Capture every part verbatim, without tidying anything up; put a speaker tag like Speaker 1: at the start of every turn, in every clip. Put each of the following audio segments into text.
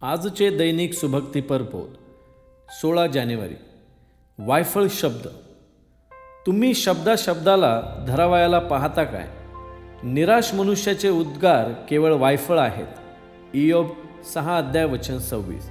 Speaker 1: आजचे दैनिक सुभक्तीपर बोध सोळा जानेवारी. वायफळ शब्द. तुम्ही शब्दा शब्दाला धरावायला पाहता काय? निराश मनुष्याचे उद्गार केवळ वायफळ आहेत. इयोब सहा अध्याय वचन सव्वीस.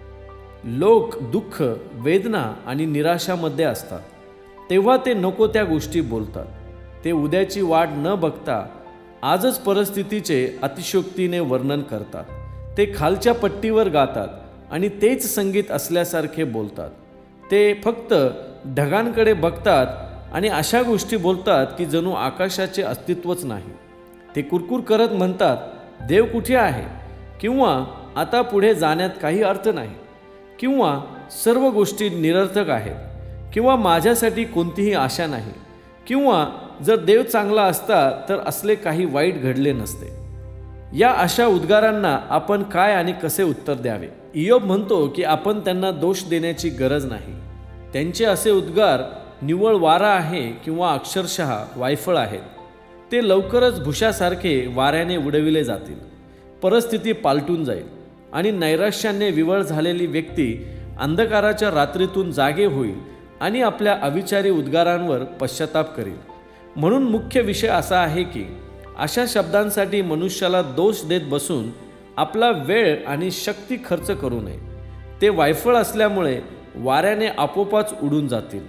Speaker 1: लोक दुःख, वेदना आणि निराशामध्ये असतात, तेव्हा ते नको त्या गोष्टी बोलतात. ते उद्याची वाट न बघता आजच परिस्थितीचे अतिशयोक्तीने वर्णन करतात. ते खालच्या पट्टीवर गातात आणि तेच संगीत असल्यासारखे बोलतात. ते फक्त ढगांकडे बघतात आणि अशा गोष्टी बोलतात की जणू आकाशाचे अस्तित्वच नाही. ते कुरकुर करत म्हणतात, देव कुठे आहे? किंवा आता पुढे जाण्यात काही अर्थ नाही, किंवा सर्व गोष्टी निरर्थक आहेत, किंवा माझ्यासाठी कोणतीही आशा नाही, किंवा जर देव चांगला असता तर असले काही वाईट घडले नसते. या अशा उद्गारांना आपण काय आणि कसे उत्तर द्यावे? इयोब म्हणतो की आपण त्यांना दोष देण्याची गरज नाही. त्यांचे असे उद्गार निव्वळ वारा आहे किंवा अक्षरशः वायफळ आहेत. ते लवकरच भुशासारखे वाऱ्याने उडविले जातील. परिस्थिती पालटून जाईल आणि नैराश्याने विवळ झालेली व्यक्ती अंधकाराच्या रात्रीतून जागे होईल आणि आपल्या अविचारी उद्गारांवर पश्चाताप करेल. म्हणून मुख्य विषय असा आहे की अशा शब्दांसाठी मनुष्याला दोष देत बसून आपला वेळ आणि शक्ती खर्च करू नये. ते वायफळ असल्यामुळे वाऱ्याने आपोआपच उडून जातील.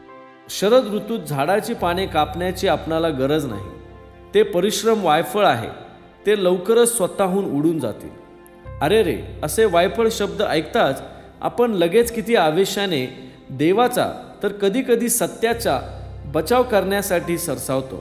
Speaker 1: शरद ऋतूत झाडाची पाने कापण्याची आपणाला गरज नाही. ते परिश्रम वायफळ आहे, ते लवकरच स्वतःहून उडून जातील. अरे रे, असे वायफळ शब्द ऐकताच आपण लगेच किती आवेशाने देवाचा तर कधीकधी सत्याचा बचाव करण्यासाठी सरसावतो.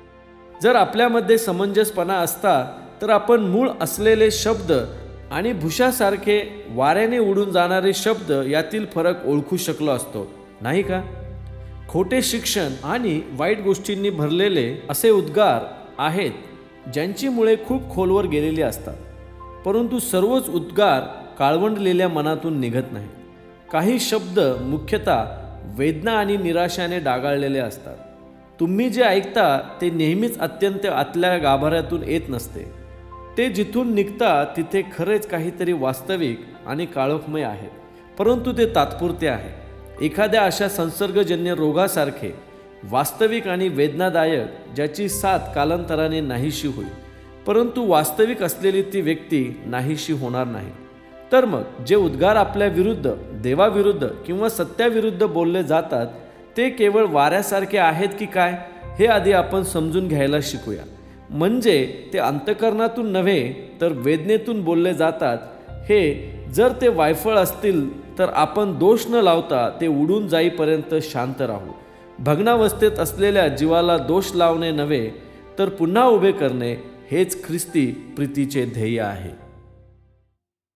Speaker 1: जर आपल्यामध्ये समंजसपणा असता तर आपण मूळ असलेले शब्द आणि भुशासारखे वाऱ्याने उडून जाणारे शब्द यातील फरक ओळखू शकलो असतो, नाही का? खोटे शिक्षण आणि वाईट गोष्टींनी भरलेले असे उद्गार आहेत ज्यांची मुळे खूप खोलवर गेलेली असतात, परंतु सर्वच उद्गार काळवंडलेल्या मनातून निघत नाही. काही शब्द मुख्यतः वेदना आणि निराशाने डागाळलेले असतात. तुम्ही जे ऐकता ते नेहमीच अत्यंत आतल्या गाभाऱ्यातून येत नसते. ते जिथून निघता तिथे खरेच काहीतरी वास्तविक आणि काळोखमय आहे, परंतु ते तात्पुरते आहे. एखाद्या अशा संसर्गजन्य रोगासारखे वास्तविक आणि वेदनादायक, ज्याची साथ कालांतराने नाहीशी होईल, परंतु वास्तविक असलेली ती व्यक्ती नाहीशी होणार नाही. तर मग जे उद्गार आपल्या विरुद्ध, देवाविरुद्ध किंवा सत्याविरुद्ध बोलले जातात ते केवळ वाऱ्यासारखे आहेत की काय, हे आधी आपण समजून घ्यायला शिकूया. म्हणजे ते अंतःकरणातून नव्हे तर वेदनेतून बोलले जातात. हे जर ते वायफळ असतील तर आपण दोष न लावता ते उडून जाईपर्यंत शांत राहू. भग्नावस्थेत असलेल्या जीवाला दोष लावणे नव्हे तर पुन्हा उभे करणे हेच ख्रिस्ती प्रीतीचे ध्येय आहे.